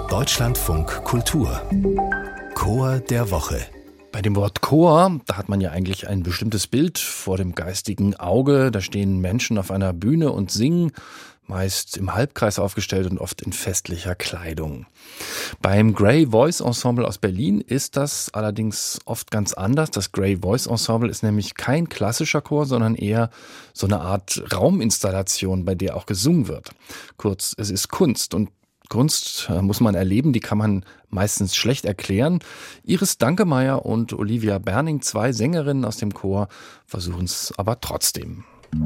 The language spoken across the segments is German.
Deutschlandfunk Kultur Chor der Woche. Bei dem Wort Chor, da hat man ja eigentlich ein bestimmtes Bild vor dem geistigen Auge. Da stehen Menschen auf einer Bühne und singen, meist im Halbkreis aufgestellt und oft in festlicher Kleidung. Beim Grey Voice Ensemble aus Berlin ist das allerdings oft ganz anders. Das Grey Voice Ensemble ist nämlich kein klassischer Chor, sondern eher so eine Art Rauminstallation, bei der auch gesungen wird. Kurz, es ist Kunst, und Kunst muss man erleben, die kann man meistens schlecht erklären. Iris Dankemeyer und Olivia Berning, zwei Sängerinnen aus dem Chor, versuchen es aber trotzdem.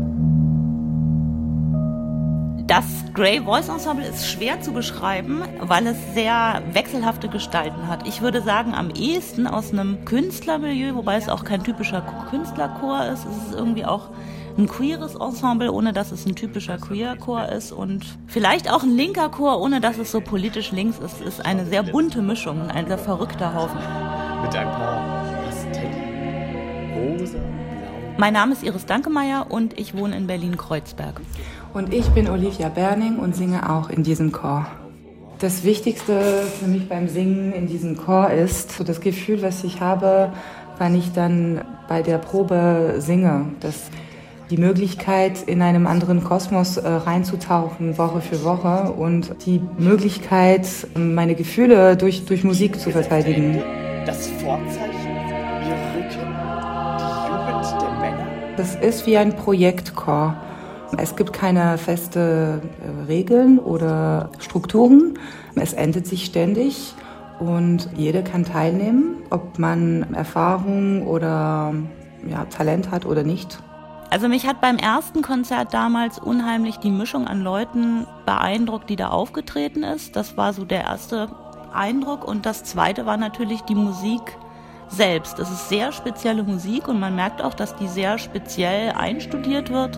Das Grey Voice Ensemble ist schwer zu beschreiben, weil es sehr wechselhafte Gestalten hat. Ich würde sagen, am ehesten aus einem Künstlermilieu, wobei es auch kein typischer Künstlerchor ist. Es ist irgendwie auch ein queeres Ensemble, ohne dass es ein typischer Queer-Chor ist, und vielleicht auch ein linker Chor, ohne dass es so politisch links ist. Es ist eine sehr bunte Mischung, ein sehr verrückter Haufen. Mit ein paar Pastellen, rosa, blau. Mein Name ist Iris Dankemeyer und ich wohne in Berlin-Kreuzberg. Und ich bin Olivia Berning und singe auch in diesem Chor. Das Wichtigste für mich beim Singen in diesem Chor ist so das Gefühl, was ich habe, wenn ich dann bei der Probe singe. Die Möglichkeit, in einem anderen Kosmos reinzutauchen, Woche für Woche, und die Möglichkeit, meine Gefühle durch Musik zu verteidigen. Das Vorzeichen, ihr Rücken, die Jugend der Männer. Das ist wie ein Projektchor. Es gibt keine feste Regeln oder Strukturen. Es ändert sich ständig und jeder kann teilnehmen, ob man Erfahrung oder Talent hat oder nicht. Also mich hat beim ersten Konzert damals unheimlich die Mischung an Leuten beeindruckt, die da aufgetreten ist. Das war so der erste Eindruck. Und das zweite war natürlich die Musik selbst. Das ist sehr spezielle Musik und man merkt auch, dass die sehr speziell einstudiert wird.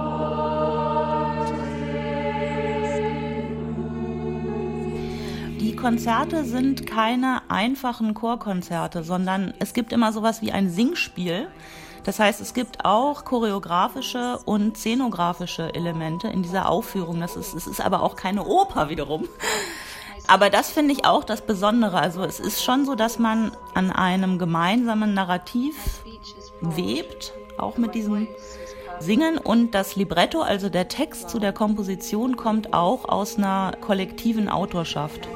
Die Konzerte sind keine einfachen Chorkonzerte, sondern es gibt immer sowas wie ein Singspiel. Das heißt, es gibt auch choreografische und szenografische Elemente in dieser Aufführung. Es ist aber auch keine Oper wiederum. Aber das finde ich auch das Besondere. Also es ist schon so, dass man an einem gemeinsamen Narrativ webt, auch mit diesem Singen. Und das Libretto, also der Text zu der Komposition, kommt auch aus einer kollektiven Autorschaft.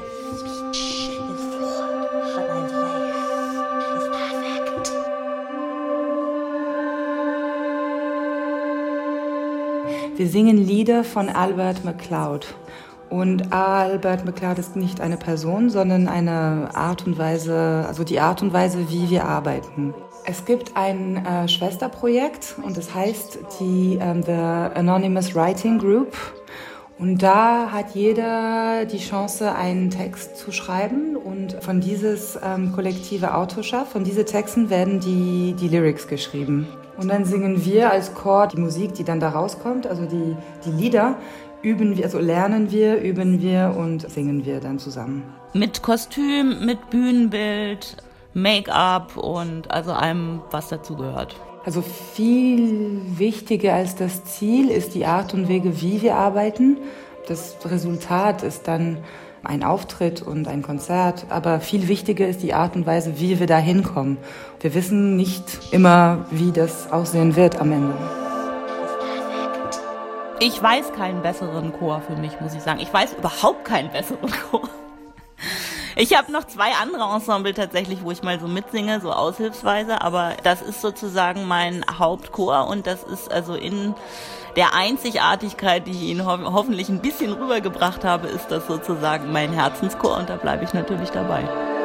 Wir singen Lieder von Albert McCloud. Und Albert McCloud ist nicht eine Person, sondern eine Art und Weise, also die Art und Weise, wie wir arbeiten. Es gibt ein Schwesterprojekt und das heißt The Anonymous Writing Group. Und da hat jeder die Chance, einen Text zu schreiben, und von dieses kollektive Autorschaft, von diesen Texten werden die Lyrics geschrieben. Und dann singen wir als Chor die Musik, die dann da rauskommt, also die Lieder, üben wir, also lernen wir, üben wir und singen wir dann zusammen. Mit Kostüm, mit Bühnenbild, Make-up und also allem, was dazu gehört. Also viel wichtiger als das Ziel ist die Art und Wege, wie wir arbeiten. Das Resultat ist dann ein Auftritt und ein Konzert, aber viel wichtiger ist die Art und Weise, wie wir da hinkommen. Wir wissen nicht immer, wie das aussehen wird am Ende. Ich weiß keinen besseren Chor für mich, muss ich sagen. Ich weiß überhaupt keinen besseren Chor. Ich habe noch zwei andere Ensemble tatsächlich, wo ich mal so mitsinge, so aushilfsweise, aber das ist sozusagen mein Hauptchor, und das ist also in der Einzigartigkeit, die ich Ihnen hoffentlich ein bisschen rübergebracht habe, ist das sozusagen mein Herzenschor, und da bleibe ich natürlich dabei.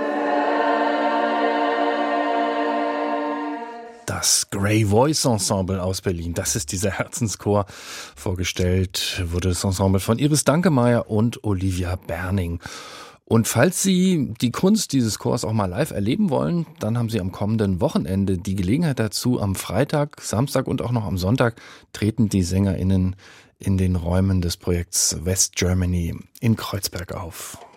Das Grey Voice Ensemble aus Berlin, das ist dieser Herzenschor. Vorgestellt wurde das Ensemble von Iris Dankemeyer und Olivia Berning. Und falls Sie die Kunst dieses Chors auch mal live erleben wollen, dann haben Sie am kommenden Wochenende die Gelegenheit dazu. Am Freitag, Samstag und auch noch am Sonntag treten die SängerInnen in den Räumen des Projekts West Germany in Kreuzberg auf.